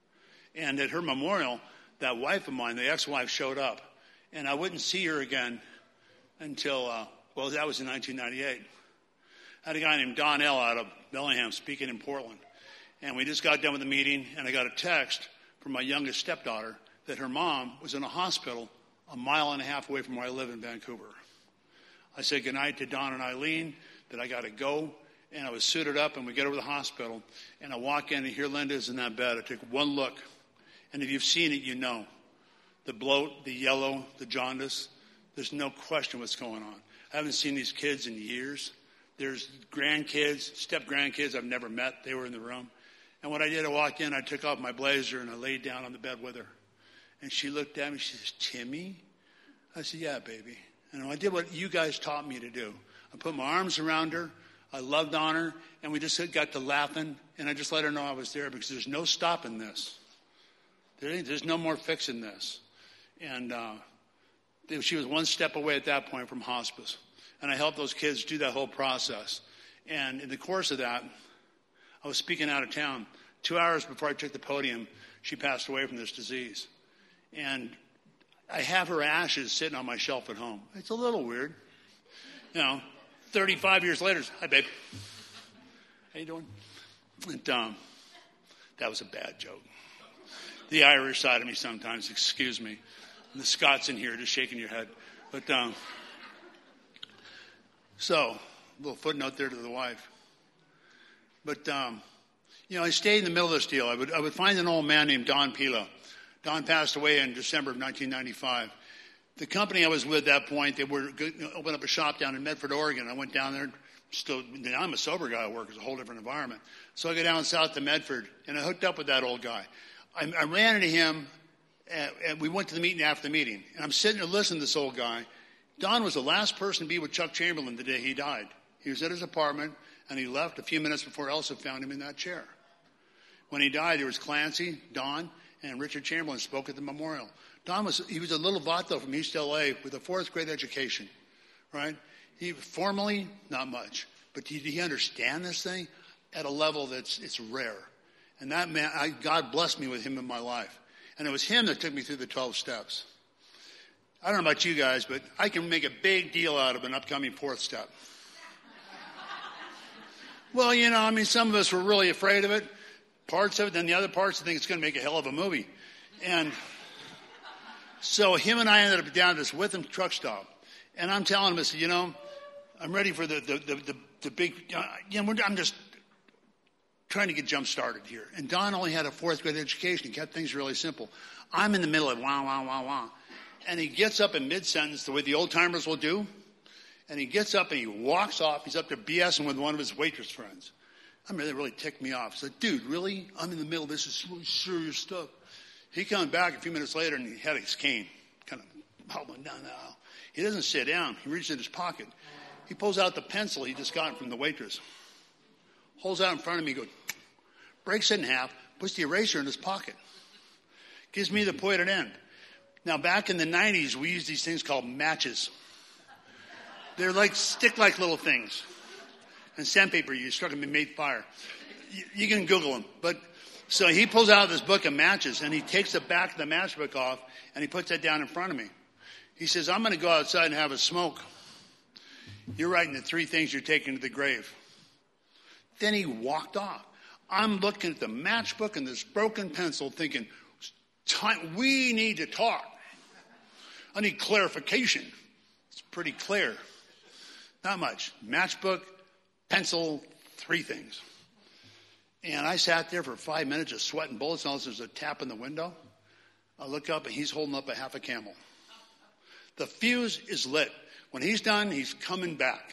And at her memorial, that wife of mine, the ex-wife, showed up. And I wouldn't see her again until, uh, well, that was in nineteen ninety-eight. I had a guy named Don L. out of Bellingham speaking in Portland. And we just got done with the meeting, and I got a text from my youngest stepdaughter that her mom was in a hospital a mile and a half away from where I live in Vancouver. I said goodnight to Don and Eileen, that I got to go. And I was suited up, and we get over to the hospital. And I walk in, and here Linda's in that bed. I take one look. And if you've seen it, you know. The bloat, the yellow, the jaundice. There's no question what's going on. I haven't seen these kids in years. There's grandkids, step-grandkids I've never met. They were in the room. And what I did, I walked in, I took off my blazer, and I laid down on the bed with her. And she looked at me, she says, Timmy? I said, yeah, baby. And I did what you guys taught me to do. I put my arms around her. I loved on her. And we just got to laughing. And I just let her know I was there, because there's no stopping this. There there's no more fixing this. And uh, she was one step away at that point from hospice. And I helped those kids do that whole process. And in the course of that, I was speaking out of town. Two hours before I took the podium, she passed away from this disease. And I have her ashes sitting on my shelf at home. It's a little weird. You know, thirty-five years later, hi, babe. How you doing? And, um, that was a bad joke. The Irish side of me sometimes, excuse me. And the Scots in here just shaking your head. But, um, so, a little footnote there to the wife. But, um, you know, I stayed in the middle of this deal. I would, I would find an old man named Don Pila. Don passed away in December of nineteen ninety-five. The company I was with at that point, they were opening up a shop down in Medford, Oregon. I went down there. Still, I'm a sober guy at work. It's a whole different environment. So I go down south to Medford, and I hooked up with that old guy. I, I ran into him, and, and we went to the meeting after the meeting. And I'm sitting there listening to this old guy Don was the last person to be with Chuck Chamberlain the day he died. He was at his apartment, and he left a few minutes before Elsa found him in that chair. When he died, there was Clancy, Don, and Richard Chamberlain spoke at the memorial. Don was, he was a little vato from East L A with a fourth grade education, right? He formally, not much. But did he understand this thing at a level that's it's rare? And that man, I, God blessed me with him in my life. And it was him that took me through the twelve steps. I don't know about you guys, but I can make a big deal out of an upcoming fourth step. Well, you know, I mean, some of us were really afraid of it. Parts of it, then the other parts, I think it's going to make a hell of a movie. And so him and I ended up down at this Witham truck stop. And I'm telling him, I said, you know, I'm ready for the, the, the, the, the big, uh, you know, I'm just trying to get jump started here. And Don only had a fourth grade education. He kept things really simple. I'm in the middle of wah, wah, wah, wah. And he gets up in mid-sentence the way the old timers will do. And he gets up and he walks off. He's up there BSing with one of his waitress friends. I mean, that really ticked me off. I said, dude, really? I'm in the middle of this. Is really serious stuff. He comes back a few minutes later and he had his cane kind of hobbling down the aisle. He doesn't sit down. He reaches in his pocket. He pulls out the pencil he just got from the waitress. Holds out in front of me, goes, breaks it in half, puts the eraser in his pocket. Gives me the pointed end. Now, back in the nineties, we used these things called matches. They're like stick-like little things. And sandpaper you struck them and made fire. You, you can Google them. But so he pulls out this book of matches and he takes the back of the matchbook off and he puts that down in front of me. He says, I'm going to go outside and have a smoke. You're writing the three things you're taking to the grave. Then he walked off. I'm looking at the matchbook and this broken pencil thinking, time, we need to talk. I need clarification. It's pretty clear. Not much. Matchbook, pencil, three things. And I sat there for five minutes just sweating bullets. And all there's a tap in the window. I look up and he's holding up a half a Camel. The fuse is lit. When he's done, he's coming back.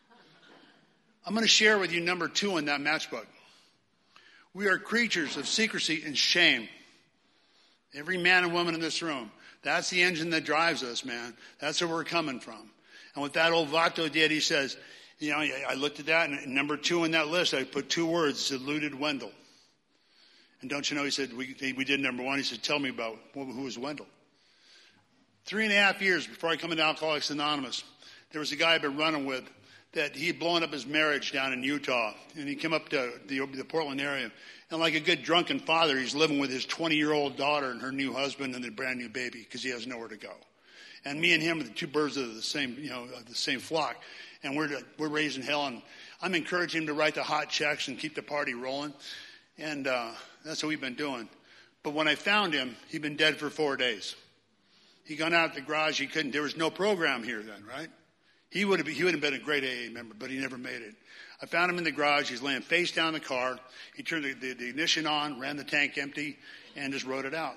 I'm going to share with you number two in that matchbook. We are creatures of secrecy and shame. Every man and woman in this room. That's the engine that drives us, man. That's where we're coming from. And what that old Vato did, he says, you know, I looked at that, and number two in that list, I put two words, it said, Looted Wendell. And don't you know, he said, we, we did number one. He said, tell me about who was Wendell. Three and a half years before I come into Alcoholics Anonymous, there was a guy I'd been running with that he had blown up his marriage down in Utah. And he came up to the, the Portland area. And like a good drunken father, he's living with his twenty-year-old daughter and her new husband and their brand new baby because he has nowhere to go. And me and him are the two birds of the same, you know, the same flock. And we're we're raising hell. And I'm encouraging him to write the hot checks and keep the party rolling. And uh, that's what we've been doing. But when I found him, he'd been dead for four days. He'd gone out the garage. He couldn't. There was no program here then, right? He would have been, he would have been a great A A member, but he never made it. I found him in the garage. He's laying face down in the car. He turned the, the, the ignition on, ran the tank empty, and just wrote it out.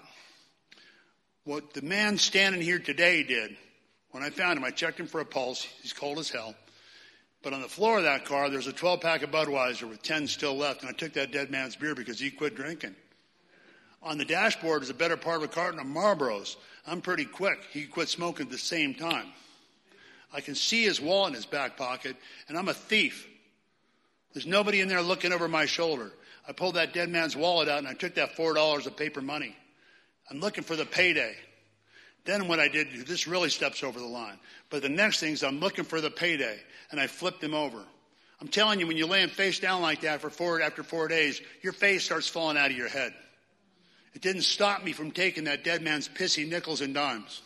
What the man standing here today did, when I found him, I checked him for a pulse. He's cold as hell. But on the floor of that car, there's a twelve-pack of Budweiser with ten still left, and I took that dead man's beer because he quit drinking. On the dashboard is a better part of a carton of Marlboros. I'm pretty quick. He quit smoking at the same time. I can see his wallet in his back pocket, and I'm a thief. There's nobody in there looking over my shoulder. I pulled that dead man's wallet out, and I took that four dollars of paper money. I'm looking for the payday. Then what I did, this really steps over the line. But the next thing is I'm looking for the payday, and I flipped him over. I'm telling you, when you're laying face down like that for four, after four days, your face starts falling out of your head. It didn't stop me from taking that dead man's pissy nickels and dimes.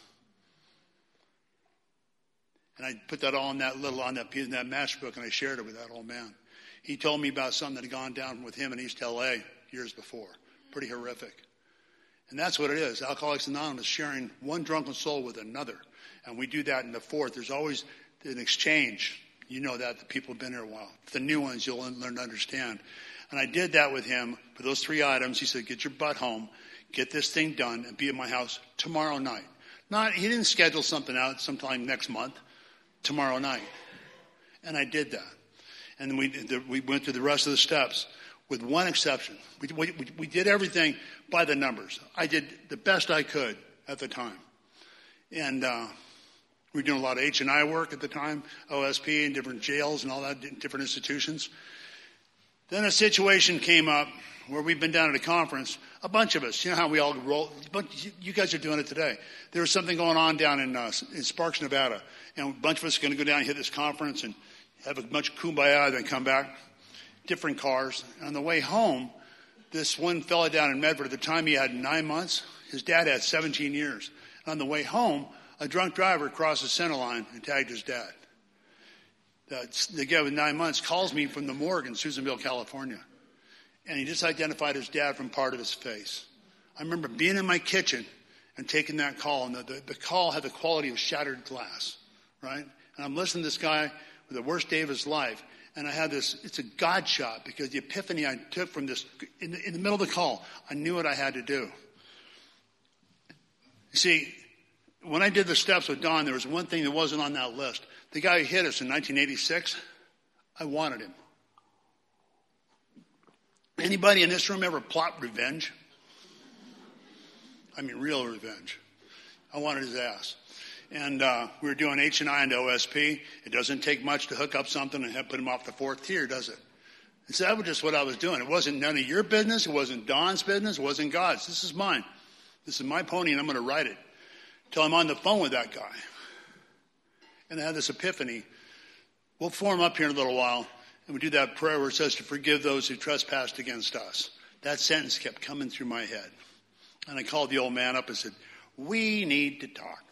And I put that all in that little, on that piece, in that matchbook, and I shared it with that old man. He told me about something that had gone down with him in East L A years before. Pretty horrific. And that's what it is. Alcoholics Anonymous, sharing one drunken soul with another. And we do that in the fourth. There's always an exchange. You know that. The people have been here a while. The new ones you'll learn to understand. And I did that with him for those three items. He said, get your butt home, get this thing done, and be at my house tomorrow night. Not, he didn't schedule something out sometime next month. Tomorrow night. And I did that. And we, the, we went through the rest of the steps with one exception. We, we, we did everything by the numbers. I did the best I could at the time. And uh, We were doing a lot of H and I work at the time, O S P and different jails and all that, different institutions. Then a situation came up where we've been down at a conference, a bunch of us, you know how we all roll, but you guys are doing it today. There was something going on down in, uh, in Sparks, Nevada, and a bunch of us are going to go down and hit this conference and have a bunch of kumbaya, then come back, different cars. And on the way home, this one fella down in Medford, at the time he had nine months, his dad had seventeen years. And on the way home, a drunk driver crossed the center line and tagged his dad. The, the guy with nine months calls me from the morgue in Susanville, California. And he just identified his dad from part of his face. I remember being in my kitchen and taking that call, and the, the, the call had the quality of shattered glass, right? And I'm listening to this guy with the worst day of his life, and I had this, it's a God shot, because the epiphany I took from this, in the, in the middle of the call, I knew what I had to do. You see, when I did the steps with Don, there was one thing that wasn't on that list. The guy who hit us in nineteen eighty-six, I wanted him. Anybody in this room ever plot revenge? I mean, real revenge. I wanted his ass. And uh, we were doing H and I and O S P. It doesn't take much to hook up something and have, put him off the fourth tier, does it? And so that was just what I was doing. It wasn't none of your business. It wasn't Don's business. It wasn't God's. This is mine. This is my pony, and I'm going to ride it till I'm on the phone with that guy. And I had this epiphany. We'll form up here in a little while. And we do that prayer where it says to forgive those who trespassed against us. That sentence kept coming through my head. And I called the old man up and said, we need to talk.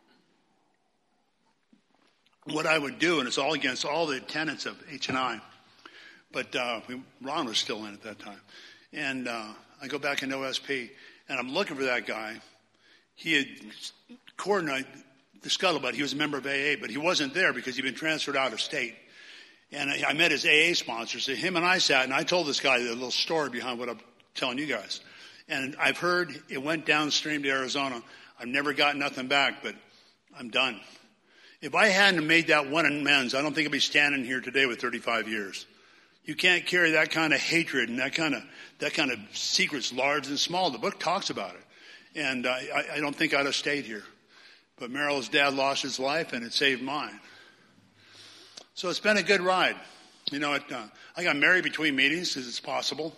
What I would do, and it's all against all the tenets of H and I, but uh, we, Ron was still in at that time. And uh, I go back into O S P, and I'm looking for that guy. He had coordinated the scuttlebutt. He was a member of A A, but he wasn't there because he'd been transferred out of state. And I met his A A sponsors. So him and I sat, and I told this guy the little story behind what I'm telling you guys. And I've heard it went downstream to Arizona. I've never got nothing back, but I'm done. If I hadn't made that one amends, I don't think I'd be standing here today with thirty-five years. You can't carry that kind of hatred and that kind of that kind of secrets, large and small. The book talks about it. And I, I don't think I'd have stayed here. But Meryl's dad lost his life, and it saved mine. So it's been a good ride. You know, it, uh, I got married between meetings because it's possible.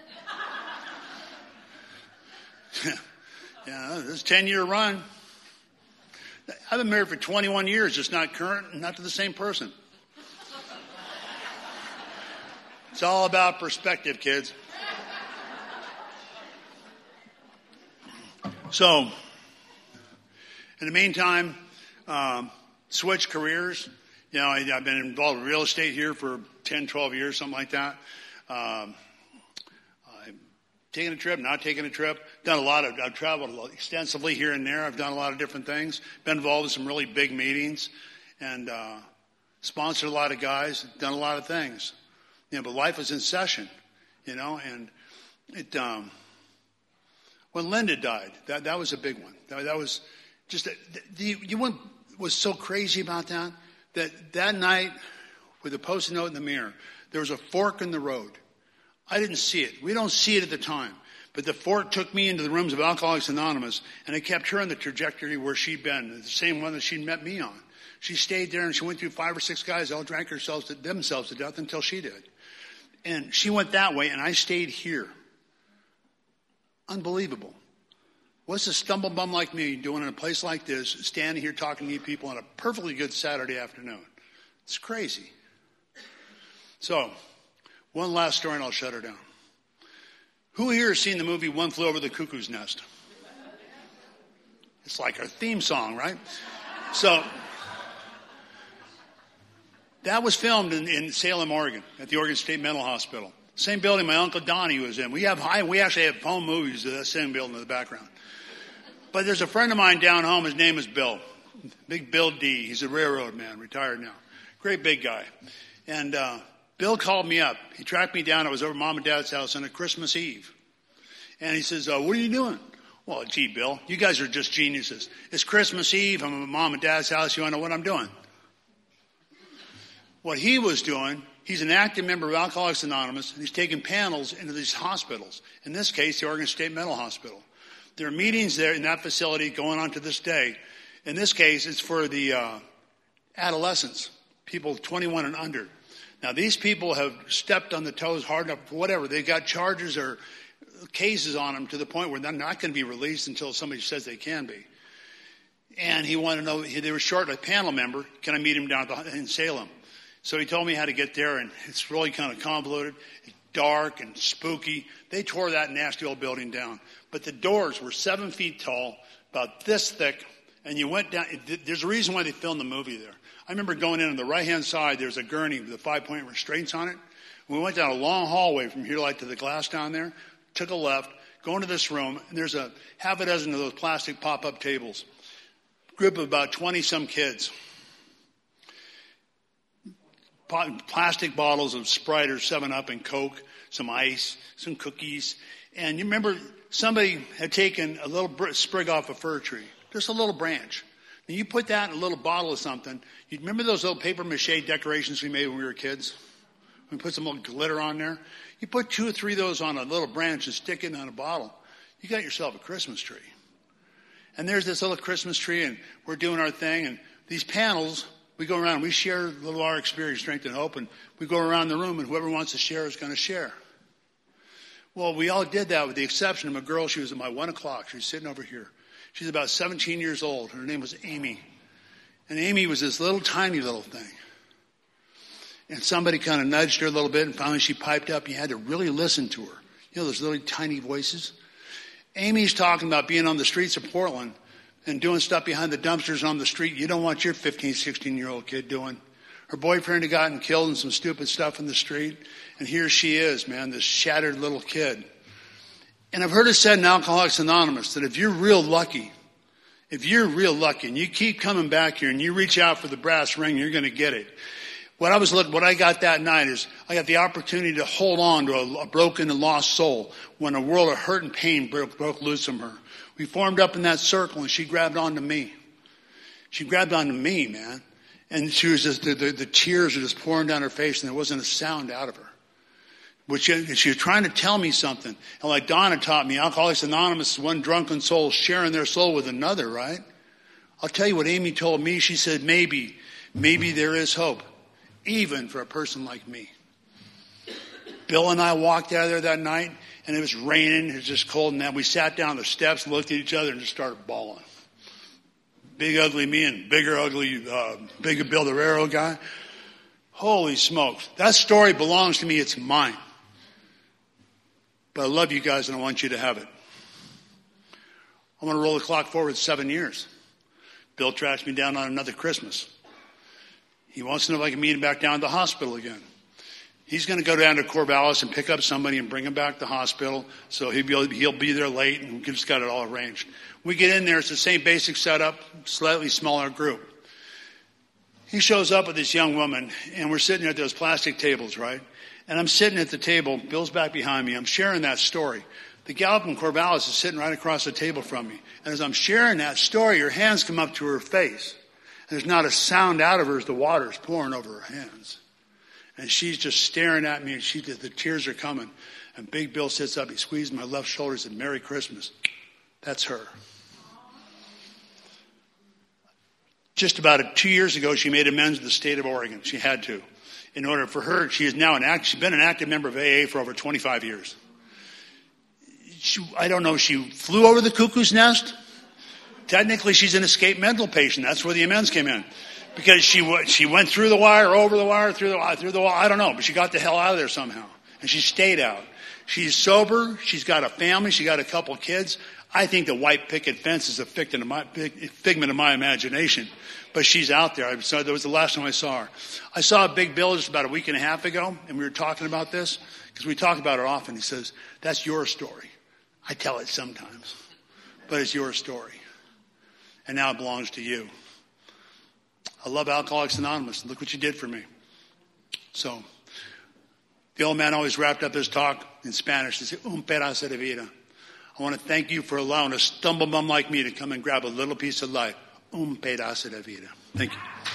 Yeah, this is a ten-year run. I've been married for twenty-one years, just not current, not to the same person. It's all about perspective, kids. So, in the meantime, um, switch careers. You know, I, I've been involved in real estate here for ten, twelve years, something like that. Um, I'm taking a trip, not taking a trip. Done a lot of, I've traveled extensively here and there. I've done a lot of different things. Been involved in some really big meetings and uh, sponsored a lot of guys. Done a lot of things. You know, but life is in session, you know, and it, um, when Linda died, that, that was a big one. That, that was just, the, you know what was so crazy about that? That that night, with a post-it note in the mirror, there was a fork in the road. I didn't see it. We don't see it at the time. But the fork took me into the rooms of Alcoholics Anonymous, and it kept her on the trajectory where she'd been, the same one that she'd met me on. She stayed there, and she went through five or six guys all drank themselves to, themselves to death until she did. And she went that way, and I stayed here. Unbelievable. What's a stumble bum like me doing in a place like this, standing here talking to you people on a perfectly good Saturday afternoon? It's crazy. So, one last story and I'll shut her down. Who here has seen the movie One Flew Over the Cuckoo's Nest? It's like our theme song, right? So, that was filmed in, in Salem, Oregon, at the Oregon State Mental Hospital. Same building my Uncle Donnie was in. We have high, we actually have home movies in that same building in the background. But there's a friend of mine down home. His name is Bill. Big Bill D. He's a railroad man, retired now. Great big guy. And uh, Bill called me up. He tracked me down. I was over at Mom and Dad's house on a Christmas Eve. And he says, uh, what are you doing? Well, gee, Bill, you guys are just geniuses. It's Christmas Eve. I'm at Mom and Dad's house. You want to know what I'm doing? What he was doing, he's an active member of Alcoholics Anonymous, and he's taking panels into these hospitals. In this case, the Oregon State Mental Hospital. There are meetings there in that facility going on to this day. In this case, it's for the uh, adolescents, people twenty-one and under. Now, these people have stepped on the toes hard enough for whatever. They've got charges or cases on them to the point where they're not going to be released until somebody says they can be. And he wanted to know, they were short a panel member. Can I meet him down at the, in Salem? So he told me how to get there, and it's really kind of convoluted. It's dark and spooky. They tore that nasty old building down. But the doors were seven feet tall, about this thick, and you went down. There's a reason why they filmed the movie there. I remember going in on the right-hand side, there's a gurney with the five-point restraints on it. We went down a long hallway from here like to the glass down there, took a left, go into this room, and there's a half a dozen of those plastic pop-up tables. Group of about twenty-some kids. Plastic bottles of Sprite or seven up and Coke, some ice, some cookies. And you remember somebody had taken a little sprig off a fir tree, just a little branch. And you put that in a little bottle of something. You remember those little paper mache decorations we made when we were kids? We put some little glitter on there. You put two or three of those on a little branch and stick it on a bottle. You got yourself a Christmas tree. And there's this little Christmas tree, and we're doing our thing. And these panels, we go around, we share a little of our experience, strength, and hope. And we go around the room, and whoever wants to share is going to share. Well, we all did that with the exception of a girl. She was at my one o'clock. She was sitting over here. She's about seventeen years old. Her name was Amy. And Amy was this little tiny little thing. And somebody kind of nudged her a little bit, and finally she piped up. You had to really listen to her. You know those little tiny voices? Amy's talking about being on the streets of Portland and doing stuff behind the dumpsters on the street you don't want your fifteen, sixteen-year-old kid doing. Her boyfriend had gotten killed in some stupid stuff in the street. And here she is, man, this shattered little kid. And I've heard it said in Alcoholics Anonymous that if you're real lucky, if you're real lucky and you keep coming back here and you reach out for the brass ring, you're going to get it. What I was looking, what I got that night is I got the opportunity to hold on to a, a broken and lost soul when a world of hurt and pain broke, broke loose from her. We formed up in that circle, and she grabbed onto me. She grabbed onto me, man, and she was just the, the, the tears were just pouring down her face, and there wasn't a sound out of her. But she, she was trying to tell me something, and like Donna taught me, Alcoholics Anonymous is one drunken soul sharing their soul with another, right? I'll tell you what Amy told me. She said, maybe, maybe there is hope. Even for a person like me. Bill and I walked out of there that night, and it was raining. It was just cold, and then we sat down on the steps, looked at each other, and just started bawling. Big ugly me and bigger ugly, uh, bigger Bill Guerrero guy. Holy smokes. That story belongs to me. It's mine. But I love you guys, and I want you to have it. I'm going to roll the clock forward seven years. Bill tracks me down on another Christmas. He wants to know if I can meet him back down at the hospital again. He's going to go down to Corvallis and pick up somebody and bring him back to the hospital. So he'll be, he'll be there late, and we've just got it all arranged. We get in there. It's the same basic setup, slightly smaller group. He shows up with this young woman, and we're sitting at those plastic tables, right? And I'm sitting at the table. Bill's back behind me. I'm sharing that story. The gal from Corvallis is sitting right across the table from me. And as I'm sharing that story, her hands come up to her face. There's not a sound out of her as the water's pouring over her hands. And she's just staring at me, and she, the tears are coming. And Big Bill sits up, he squeezed my left shoulder and said, Merry Christmas. That's her. Just about two years ago, she made amends with the state of Oregon. She had to. In order for her, she is now an act, she's been an active member of A A for over twenty-five years. She, I don't know, she flew over the cuckoo's nest. Technically, she's an escaped mental patient. That's where the amends came in. Because she she went through the wire, over the wire, through the wire, through the wire. I don't know, but she got the hell out of there somehow. And she stayed out. She's sober. She's got a family. She got a couple kids. I think the white picket fence is a figment of my, figment of my imagination. But she's out there. I saw, that was the last time I saw her. I saw Big Bill just about a week and a half ago, and we were talking about this. Because we talk about it often. He says, that's your story. I tell it sometimes. But it's your story. And now it belongs to you. I love Alcoholics Anonymous. Look what you did for me. So, the old man always wrapped up his talk in Spanish. He said, un pedazo de vida. I want to thank you for allowing a stumble bum like me to come and grab a little piece of life. Un pedazo de vida. Thank you.